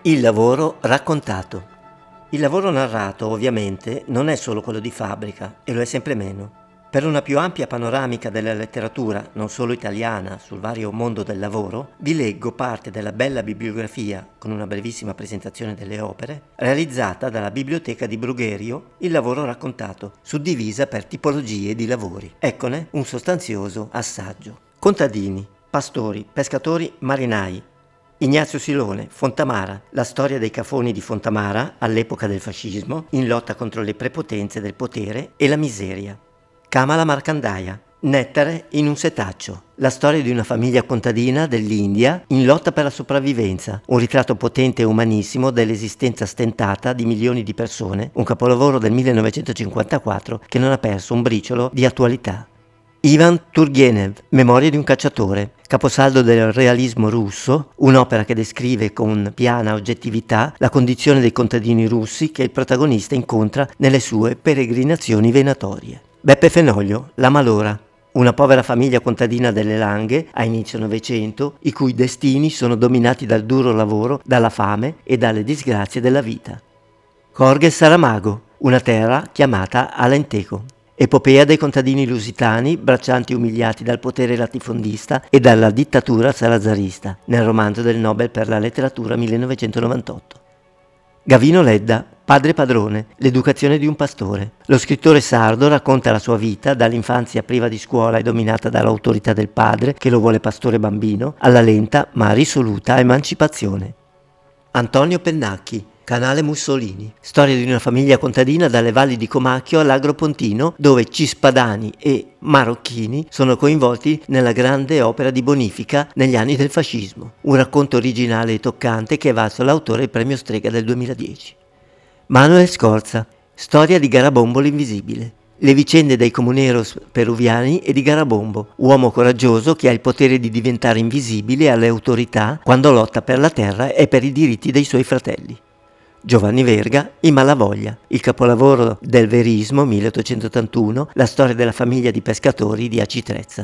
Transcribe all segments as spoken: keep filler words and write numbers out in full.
Il lavoro raccontato. Il lavoro narrato, ovviamente, non è solo quello di fabbrica, e lo è sempre meno. Per una più ampia panoramica della letteratura, non solo italiana, sul vario mondo del lavoro, vi leggo parte della bella bibliografia, con una brevissima presentazione delle opere, realizzata dalla Biblioteca di Brugherio, Il lavoro raccontato, suddivisa per tipologie di lavori. Eccone un sostanzioso assaggio. Contadini, pastori, pescatori, marinai. Ignazio Silone, Fontamara, la storia dei cafoni di Fontamara all'epoca del fascismo, in lotta contro le prepotenze del potere e la miseria. Kamala Markandaia, Nettare in un setaccio, la storia di una famiglia contadina dell'India in lotta per la sopravvivenza, un ritratto potente e umanissimo dell'esistenza stentata di milioni di persone, un capolavoro del millenovecentocinquantaquattro che non ha perso un briciolo di attualità. Ivan Turgenev, Memorie di un cacciatore, caposaldo del realismo russo, un'opera che descrive con piana oggettività la condizione dei contadini russi che il protagonista incontra nelle sue peregrinazioni venatorie. Beppe Fenoglio, La Malora, una povera famiglia contadina delle Langhe a inizio Novecento, i cui destini sono dominati dal duro lavoro, dalla fame e dalle disgrazie della vita. Jorge Saramago, una terra chiamata Alentejo. Epopea dei contadini lusitani, braccianti umiliati dal potere latifondista e dalla dittatura salazarista, nel romanzo del Nobel per la letteratura millenovecentonovantotto. Gavino Ledda, Padre padrone, l'educazione di un pastore. Lo scrittore sardo racconta la sua vita dall'infanzia priva di scuola e dominata dall'autorità del padre, che lo vuole pastore bambino, alla lenta ma risoluta emancipazione. Antonio Pennacchi, Canale Mussolini, storia di una famiglia contadina dalle valli di Comacchio all'Agropontino, dove cispadani e marocchini sono coinvolti nella grande opera di bonifica negli anni del fascismo. Un racconto originale e toccante che è valso l'autore il premio Strega del duemiladieci. Manuel Scorza, storia di Garabombo l'invisibile. Le vicende dei comuneros peruviani e di Garabombo, uomo coraggioso che ha il potere di diventare invisibile alle autorità quando lotta per la terra e per i diritti dei suoi fratelli. Giovanni Verga, I Malavoglia, il capolavoro del verismo milleottocentottantuno, la storia della famiglia di pescatori di Aci Trezza.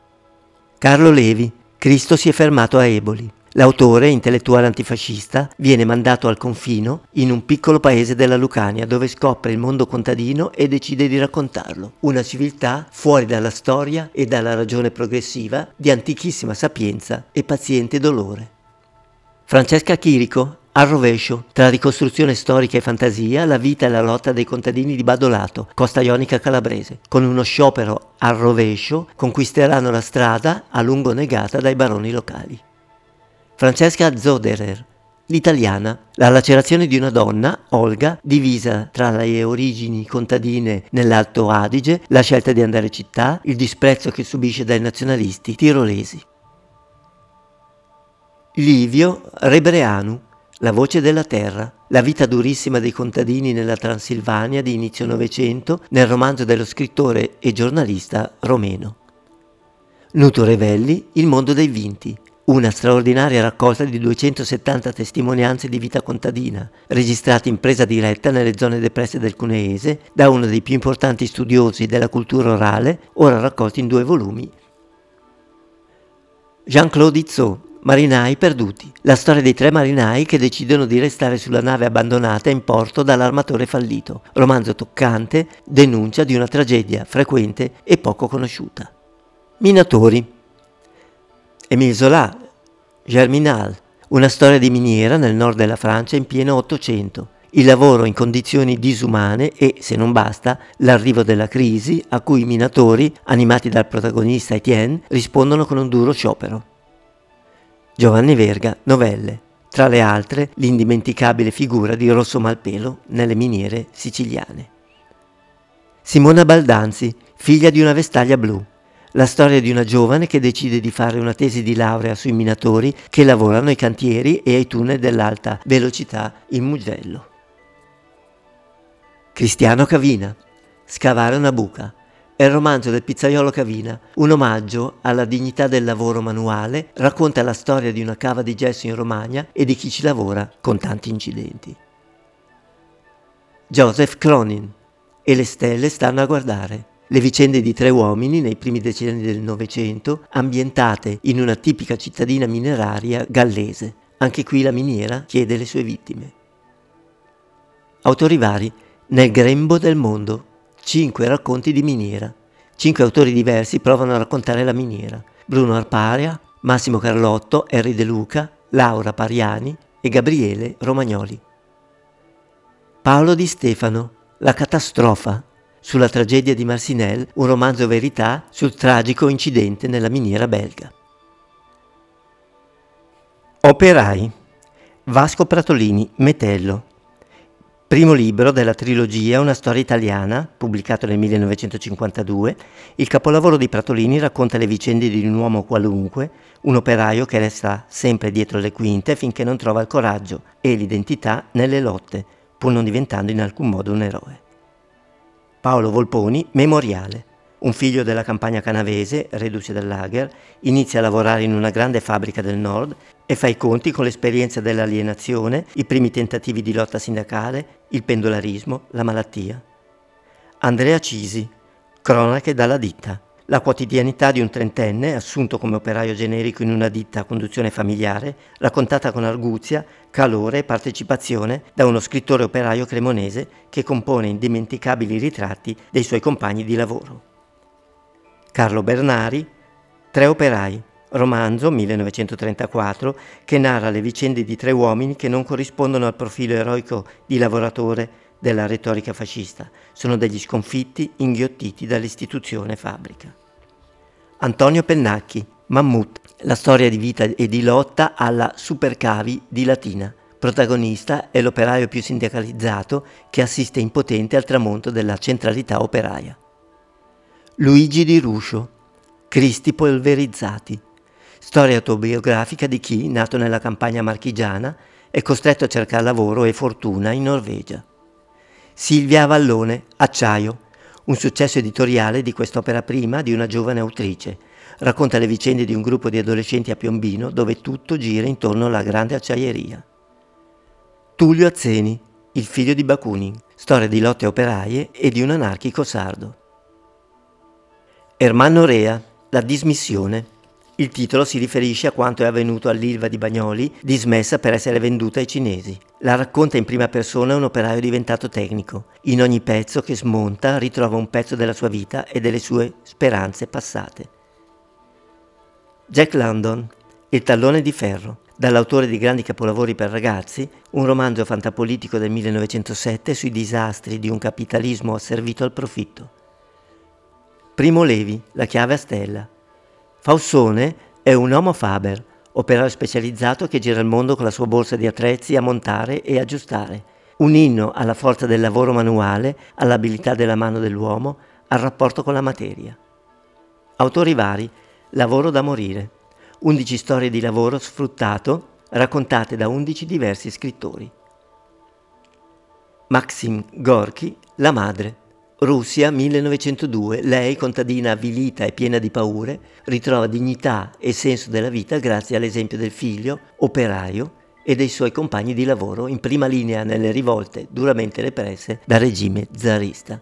Carlo Levi, Cristo si è fermato a Eboli. L'autore, intellettuale antifascista, viene mandato al confino in un piccolo paese della Lucania dove scopre il mondo contadino e decide di raccontarlo. Una civiltà fuori dalla storia e dalla ragione progressiva, di antichissima sapienza e paziente dolore. Francesca Chirico, Al rovescio, tra ricostruzione storica e fantasia, la vita e la lotta dei contadini di Badolato, costa ionica calabrese. Con uno sciopero al rovescio conquisteranno la strada a lungo negata dai baroni locali. Francesca Zoderer, l'italiana, la lacerazione di una donna, Olga, divisa tra le origini contadine nell'Alto Adige, la scelta di andare in città, il disprezzo che subisce dai nazionalisti tirolesi. Livio Rebreanu, La voce della terra, la vita durissima dei contadini nella Transilvania di inizio Novecento, nel romanzo dello scrittore e giornalista romeno. Nuto Revelli, Il mondo dei vinti, una straordinaria raccolta di duecentosettanta testimonianze di vita contadina, registrate in presa diretta nelle zone depresse del Cuneese da uno dei più importanti studiosi della cultura orale, ora raccolti in due volumi. Jean-Claude Izzot, Marinai perduti, la storia dei tre marinai che decidono di restare sulla nave abbandonata in porto dall'armatore fallito. Romanzo toccante, denuncia di una tragedia frequente e poco conosciuta. Minatori. Émile Zola, Germinal, una storia di miniera nel nord della Francia in pieno Ottocento. Il lavoro in condizioni disumane e, se non basta, l'arrivo della crisi a cui i minatori, animati dal protagonista Etienne, rispondono con un duro sciopero. Giovanni Verga, novelle, tra le altre l'indimenticabile figura di Rosso Malpelo nelle miniere siciliane. Simona Baldanzi, figlia di una vestaglia blu, la storia di una giovane che decide di fare una tesi di laurea sui minatori che lavorano ai cantieri e ai tunnel dell'alta velocità in Mugello. Cristiano Cavina, Scavare una buca. È il romanzo del pizzaiolo Cavina, un omaggio alla dignità del lavoro manuale, racconta la storia di una cava di gesso in Romagna e di chi ci lavora con tanti incidenti. Joseph Cronin, E le stelle stanno a guardare. Le vicende di tre uomini nei primi decenni del Novecento, ambientate in una tipica cittadina mineraria gallese. Anche qui la miniera chiede le sue vittime. Autori vari: Nel grembo del mondo, cinque racconti di miniera. Cinque autori diversi provano a raccontare la miniera: Bruno Arparia, Massimo Carlotto, Henry De Luca, Laura Pariani e Gabriele Romagnoli. Paolo Di Stefano, La catastrofa, sulla tragedia di Marcinelle, un romanzo verità sul tragico incidente nella miniera belga. Operai. Vasco Pratolini, Metello. Primo libro della trilogia Una storia italiana, pubblicato nel millenovecentocinquantadue, il capolavoro di Pratolini racconta le vicende di un uomo qualunque, un operaio che resta sempre dietro le quinte finché non trova il coraggio e l'identità nelle lotte, pur non diventando in alcun modo un eroe. Paolo Volponi, Memoriale. Un figlio della campagna canavese, reduce dal lager, inizia a lavorare in una grande fabbrica del nord e fa i conti con l'esperienza dell'alienazione, i primi tentativi di lotta sindacale, il pendolarismo, la malattia. Andrea Cisi, Cronache dalla ditta. La quotidianità di un trentenne, assunto come operaio generico in una ditta a conduzione familiare, raccontata con arguzia, calore e partecipazione da uno scrittore operaio cremonese che compone indimenticabili ritratti dei suoi compagni di lavoro. Carlo Bernari, Tre operai, romanzo millenovecentotrentaquattro che narra le vicende di tre uomini che non corrispondono al profilo eroico di lavoratore della retorica fascista, sono degli sconfitti inghiottiti dall'istituzione fabbrica. Antonio Pennacchi, Mammut, la storia di vita e di lotta alla Supercavi di Latina. Protagonista è l'operaio più sindacalizzato che assiste impotente al tramonto della centralità operaia. Luigi Di Ruscio, Cristi polverizzati. Storia autobiografica di chi, nato nella campagna marchigiana, è costretto a cercare lavoro e fortuna in Norvegia. Silvia Avallone, Acciaio, un successo editoriale di quest'opera prima di una giovane autrice. Racconta le vicende di un gruppo di adolescenti a Piombino dove tutto gira intorno alla grande acciaieria. Tullio Azzeni, il figlio di Bakunin, storia di lotte operaie e di un anarchico sardo. Ermanno Rea, La dismissione. Il titolo si riferisce a quanto è avvenuto all'Ilva di Bagnoli, dismessa per essere venduta ai cinesi. La racconta in prima persona un operaio diventato tecnico. In ogni pezzo che smonta ritrova un pezzo della sua vita e delle sue speranze passate. Jack London, Il tallone di ferro. Dall'autore di grandi capolavori per ragazzi, un romanzo fantapolitico del millenovecentosette sui disastri di un capitalismo asservito al profitto. Primo Levi, La chiave a stella. Faussone è un homo faber, operaio specializzato che gira il mondo con la sua borsa di attrezzi a montare e aggiustare. Un inno alla forza del lavoro manuale, all'abilità della mano dell'uomo, al rapporto con la materia. Autori vari: Lavoro da morire. undici storie di lavoro sfruttato raccontate da undici diversi scrittori. Maxim Gorky, La madre. Russia millenovecentodue, lei, contadina avvilita e piena di paure, ritrova dignità e senso della vita grazie all'esempio del figlio, operaio, e dei suoi compagni di lavoro in prima linea nelle rivolte duramente represse dal regime zarista.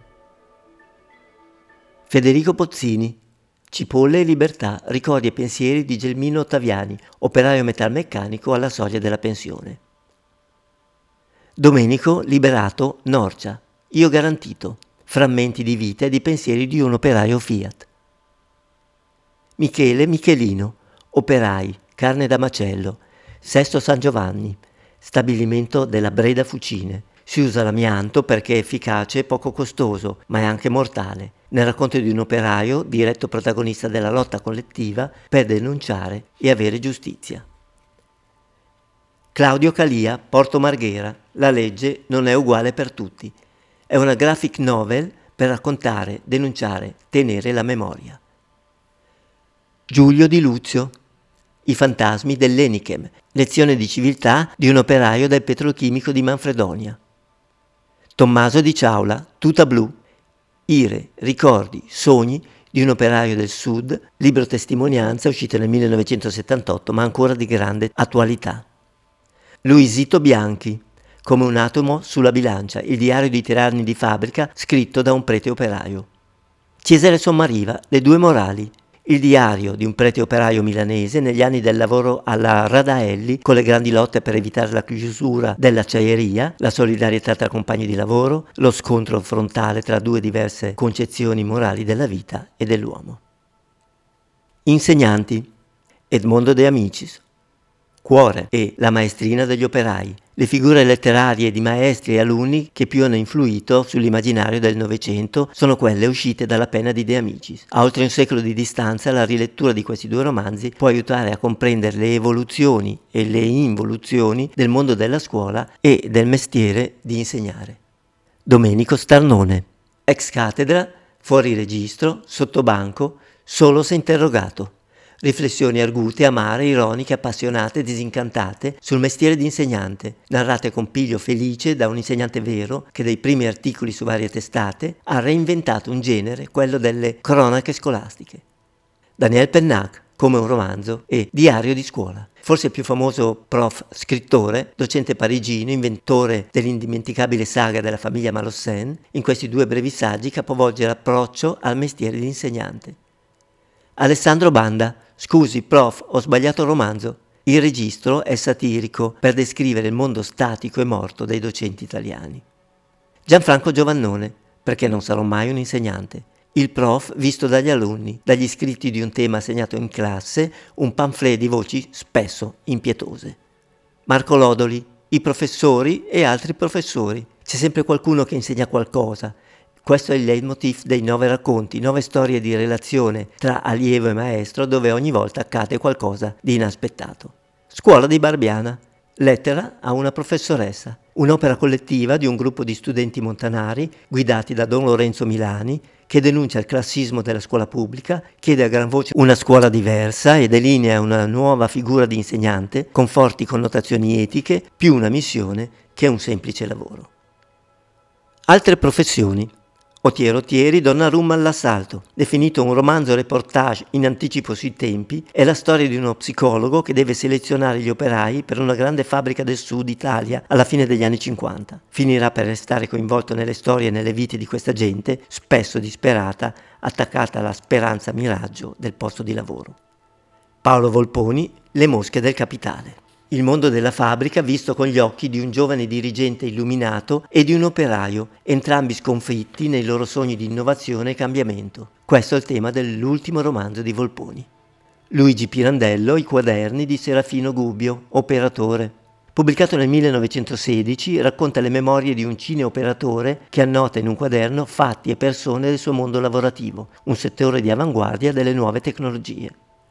Federico Pozzini, Cipolle e libertà, ricordi e pensieri di Gelmino Ottaviani, operaio metalmeccanico alla soglia della pensione. Domenico Liberato Norcia, Io garantito, frammenti di vita e di pensieri di un operaio Fiat. Michele Michelino, Operai, carne da macello, Sesto San Giovanni, stabilimento della Breda Fucine. Si usa l'amianto perché è efficace e poco costoso, ma è anche mortale, nel racconto di un operaio, diretto protagonista della lotta collettiva per denunciare e avere giustizia. Claudio Calia, Porto Marghera, La legge non è uguale per tutti. È una graphic novel per raccontare, denunciare, tenere la memoria. Giulio Di Luzio, I fantasmi dell'Enichem, lezione di civiltà di un operaio del petrolchimico di Manfredonia. Tommaso Di Ciaula, Tuta blu, Ire, ricordi, sogni di un operaio del Sud, libro testimonianza uscito nel millenovecentosettantotto ma ancora di grande attualità. Luisito Bianchi, Come un atomo sulla bilancia, il diario di tiranni di fabbrica scritto da un prete operaio. Cesare Sommariva, Le due morali, Il diario di un prete operaio milanese negli anni del lavoro alla Radaelli, con le grandi lotte per evitare la chiusura dell'acciaieria, la solidarietà tra compagni di lavoro, lo scontro frontale tra due diverse concezioni morali della vita e dell'uomo. Insegnanti: Edmondo De Amicis. Cuore e La maestrina degli operai, le figure letterarie di maestri e alunni che più hanno influito sull'immaginario del Novecento sono quelle uscite dalla penna di De Amicis. A oltre un secolo di distanza, la rilettura di questi due romanzi può aiutare a comprendere le evoluzioni e le involuzioni del mondo della scuola e del mestiere di insegnare. Domenico Starnone. Ex cattedra, fuori registro, sottobanco, solo se interrogato. Riflessioni argute, amare, ironiche, appassionate, disincantate sul mestiere di insegnante, narrate con piglio felice da un insegnante vero che dai primi articoli su varie testate ha reinventato un genere, quello delle cronache scolastiche. Daniel Pennac, come un romanzo, e Diario di scuola. Forse il più famoso prof scrittore, docente parigino, inventore dell'indimenticabile saga della famiglia Malossen, in questi due brevi saggi capovolge l'approccio al mestiere di insegnante. Alessandro Banda. Scusi, prof, ho sbagliato romanzo. Il registro è satirico per descrivere il mondo statico e morto dei docenti italiani. Gianfranco Giovannone. Perché non sarò mai un insegnante. Il prof visto dagli alunni, dagli scritti di un tema assegnato in classe, un pamphlet di voci spesso impietose. Marco Lodoli. I professori e altri professori. C'è sempre qualcuno che insegna qualcosa. Questo è il leitmotiv dei nove racconti, nove storie di relazione tra allievo e maestro dove ogni volta accade qualcosa di inaspettato. Scuola di Barbiana. Lettera a una professoressa. Un'opera collettiva di un gruppo di studenti montanari guidati da Don Lorenzo Milani che denuncia il classismo della scuola pubblica, chiede a gran voce una scuola diversa e delinea una nuova figura di insegnante con forti connotazioni etiche, più una missione che un semplice lavoro. Altre professioni. Otiero Otieri, Donnarumma all'assalto, definito un romanzo reportage in anticipo sui tempi, è la storia di uno psicologo che deve selezionare gli operai per una grande fabbrica del sud Italia alla fine degli anni cinquanta. Finirà per restare coinvolto nelle storie e nelle vite di questa gente, spesso disperata, attaccata alla speranza miraggio del posto di lavoro. Paolo Volponi, Le mosche del capitale. Il mondo della fabbrica visto con gli occhi di un giovane dirigente illuminato e di un operaio, entrambi sconfitti nei loro sogni di innovazione e cambiamento. Questo è il tema dell'ultimo romanzo di Volponi. Luigi Pirandello, I quaderni di Serafino Gubbio, operatore. Pubblicato nel millenovecentosedici, racconta le memorie di un cineoperatore che annota in un quaderno fatti e persone del suo mondo lavorativo, un settore di avanguardia delle nuove tecnologie.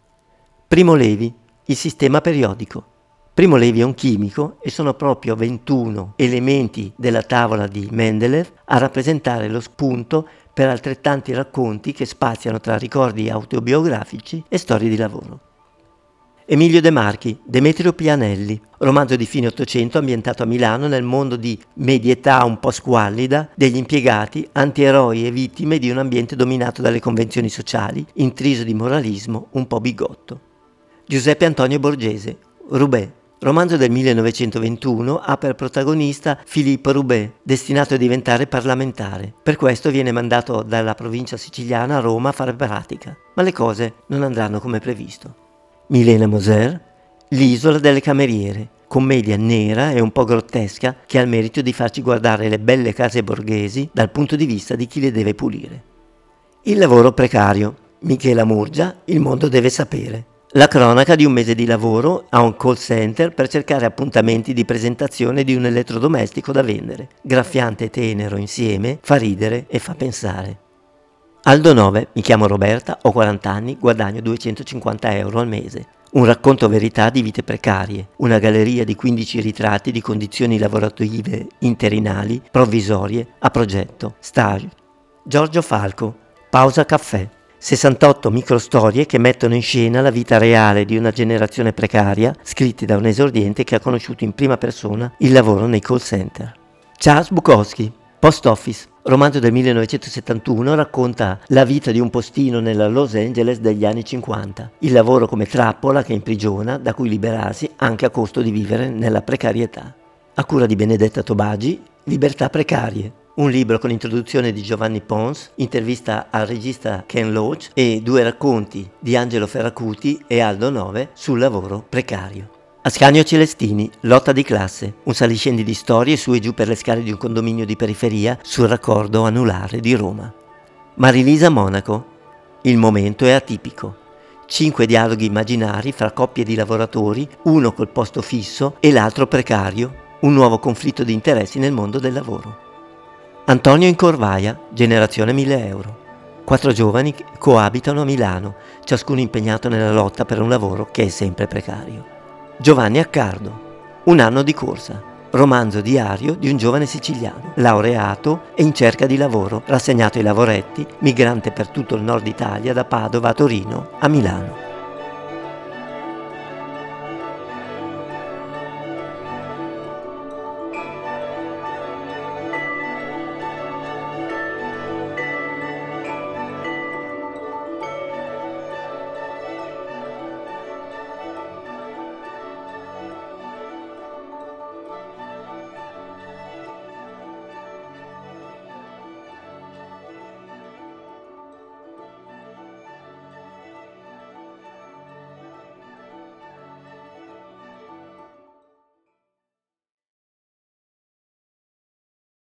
Primo Levi, Il sistema periodico. Primo Levi è un chimico e sono proprio ventuno elementi della tavola di Mendeleev a rappresentare lo spunto per altrettanti racconti che spaziano tra ricordi autobiografici e storie di lavoro. Emilio De Marchi, Demetrio Pianelli, romanzo di fine Ottocento ambientato a Milano nel mondo di medietà un po' squallida degli impiegati, antieroi e vittime di un ambiente dominato dalle convenzioni sociali, intriso di moralismo un po' bigotto. Giuseppe Antonio Borgese, Roubaix. Romanzo del millenovecentoventuno ha per protagonista Philippe Roubaix, destinato a diventare parlamentare. Per questo viene mandato dalla provincia siciliana a Roma a fare pratica. Ma le cose non andranno come previsto. Milena Moser, L'isola delle cameriere, commedia nera e un po' grottesca che ha il merito di farci guardare le belle case borghesi dal punto di vista di chi le deve pulire. Il lavoro precario. Michela Murgia, Il mondo deve sapere. La cronaca di un mese di lavoro a un call center per cercare appuntamenti di presentazione di un elettrodomestico da vendere. Graffiante e tenero insieme, fa ridere e fa pensare. Aldo nove, mi chiamo Roberta, ho quaranta anni, guadagno duecentocinquanta euro al mese. Un racconto verità di vite precarie, una galleria di quindici ritratti di condizioni lavorative interinali, provvisorie, a progetto, stage. Giorgio Falco, Pausa caffè. sessantotto microstorie che mettono in scena la vita reale di una generazione precaria, scritti da un esordiente che ha conosciuto in prima persona il lavoro nei call center. Charles Bukowski, Post Office, romanzo del millenovecentosettantuno, racconta la vita di un postino nella Los Angeles degli anni cinquanta, il lavoro come trappola che imprigiona, da cui liberarsi anche a costo di vivere nella precarietà. A cura di Benedetta Tobagi, Libertà precarie. Un libro con introduzione di Giovanni Pons, intervista al regista Ken Loach e due racconti di Angelo Ferracuti e Aldo Nove sul lavoro precario. Ascanio Celestini, Lotta di classe, un saliscendi di storie su e giù per le scale di un condominio di periferia sul raccordo anulare di Roma. Marilisa Monaco, Il momento è atipico. Cinque dialoghi immaginari fra coppie di lavoratori, uno col posto fisso e l'altro precario, un nuovo conflitto di interessi nel mondo del lavoro. Antonio Incorvaia, Generazione mille euro. Quattro giovani coabitano a Milano, ciascuno impegnato nella lotta per un lavoro che è sempre precario. Giovanni Accardo, Un anno di corsa. Romanzo diario di un giovane siciliano, laureato e in cerca di lavoro, rassegnato ai lavoretti, migrante per tutto il nord Italia, da Padova a Torino a Milano.